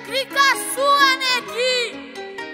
clica sua, neguinho.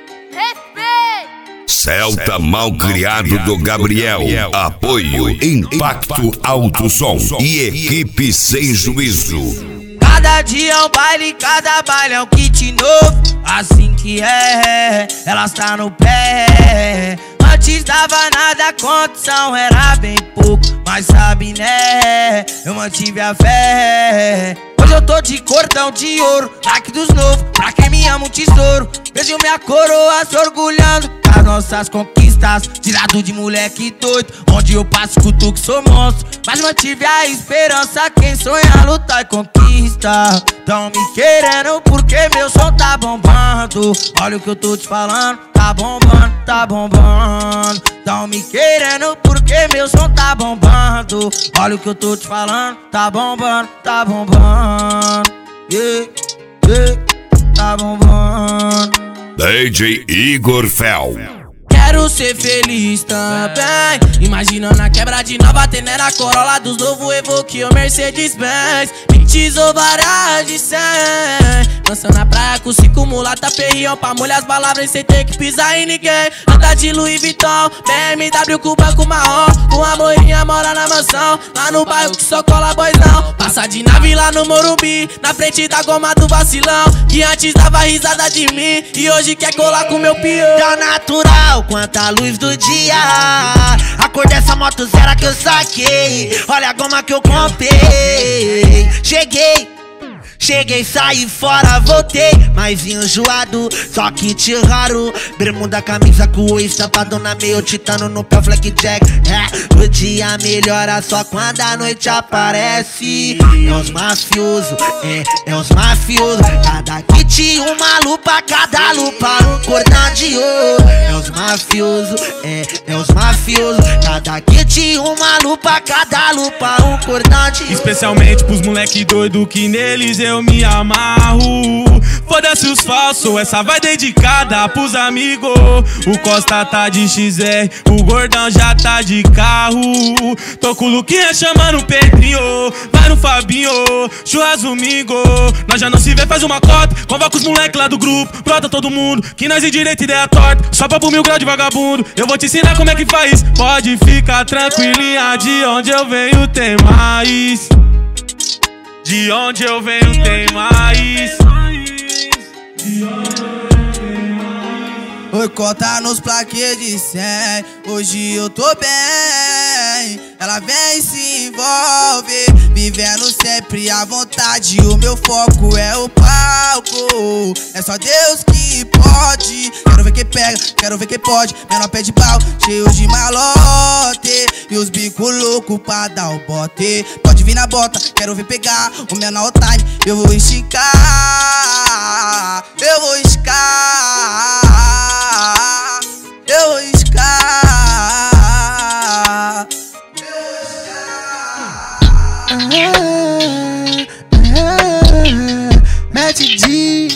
Respeito. Celta Malcriado do Gabriel. Apoio Impacto Alto Som e equipe sem juízo. Cada dia é um baile, cada baile é um kit novo. Assim que é, elas tá no pé. Antes dava nada, a condição era bem pouco, mas sabe né, eu mantive a fé. Hoje eu tô de cordão de ouro, like dos novos, pra quem me ama um tesouro. Vejo minha coroa se orgulhando das nossas conquistas, tirado de moleque doido, onde eu passo escuto que sou monstro. Mas mantive a esperança, quem sonha lutar e conquista. Tão me querendo porque meu som tá bombando. Olha o que eu tô te falando, tá bombando, tá bombando. Tão me querendo porque meu som tá bombando. Olha o que eu tô te falando, tá bombando, tá bombando. Yeah, yeah, tá bombando. DJ Igor Fel. Quero ser feliz também, imaginando a quebra de nova Tenera, Corolla dos novo Evoque ou Mercedes-Benz. Pintes ou varas de 100, dançando na praia com 5 mulata perrião, pra molhar as palavras sem ter que pisar em ninguém. Anda de Louis Vuitton, BMW com banco marrom, com a moinha mora na mansão, lá no bairro que só cola boizão. Passa de nave lá no Morumbi, na frente da goma do vacilão, que antes dava risada de mim e hoje quer colar com meu peão. Tá natural quanta luz do dia, a cor dessa moto zero que eu saquei. Olha a goma que eu comprei. Cheguei, saí fora, voltei, mais enjoado, só kit raro. Bermuda, camisa com o estampadona, meio titano no pé, blackjack. O dia melhora só quando a noite aparece. É os mafiosos, é os mafiosos. Cada kit uma lupa, cada lupa um cordão de ouro. É os mafiosos, é os mafiosos. Cada kit uma lupa, cada lupa um cordão de ouro. Especialmente pros moleque doido que neles eu me amarro. Foda-se os falsos, essa vai dedicada pros amigos. O Costa tá de XR, o Gordão já tá de carro. Tô com o Luquinha chamando o Pedrinho, vai no Fabinho, churras domingo. Nós já não se vê, faz uma cota, convoca os moleque lá do grupo, brota todo mundo, que nós em direita ideia torta, só pra 1000 graus de vagabundo. Eu vou te ensinar como é que faz, pode ficar tranquilinha, de onde eu venho tem mais. De onde eu venho tem mais. Oi, cota nos plaquês de 100, hoje eu tô bem. Ela vem e se envolve, vivendo sempre à vontade. O meu foco é o palco, é só Deus que pode. Quero ver quem pega, quero ver quem pode. Menor pé de pau, cheio de malote, e os bico louco pra dar o bote. Pode vir na bota, quero ver pegar o menor time. Eu vou esticar, eu vou esticar, eu vou esticar. Mete de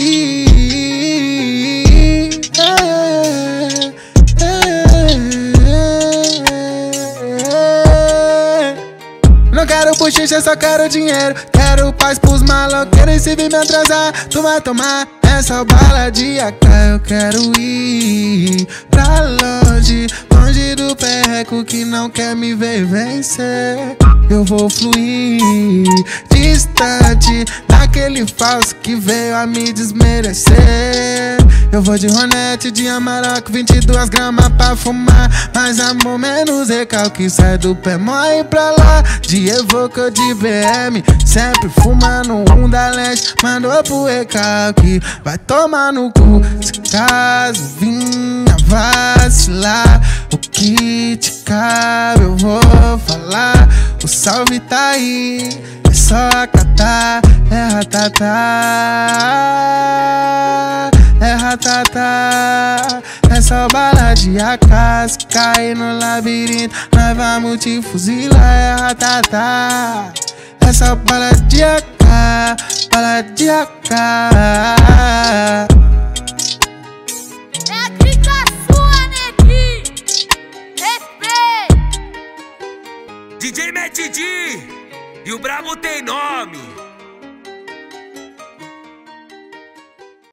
não quero bochicha, só quero dinheiro. Quero paz pros maloqueiros, e se vir me atrasar, tu vai tomar essa bala de AK. Eu quero ir pra longe, longe do perreco que não quer me ver vencer. Eu vou fluir distante daquele falso que veio a me desmerecer. Eu vou de Ronete, de Amarok, 22 gramas pra fumar. Mais amor, menos recalque, sai do pé, morre pra lá. De Evoque ou de BM, sempre fumando um da leste. Mandou pro recalque, vai tomar no cu. Se caso vinha vacilar, o que te cabe eu vou falar. O salve tá aí, é só acatar. É ratatá, é ratatá. É só bala de AK, se cair no labirinto nós vamos te fuzilar. É ratatá, é só bala de AK, bala de AK. É clica sua, neguinho. Respeito. DJ Mete D e o brabo tem nome.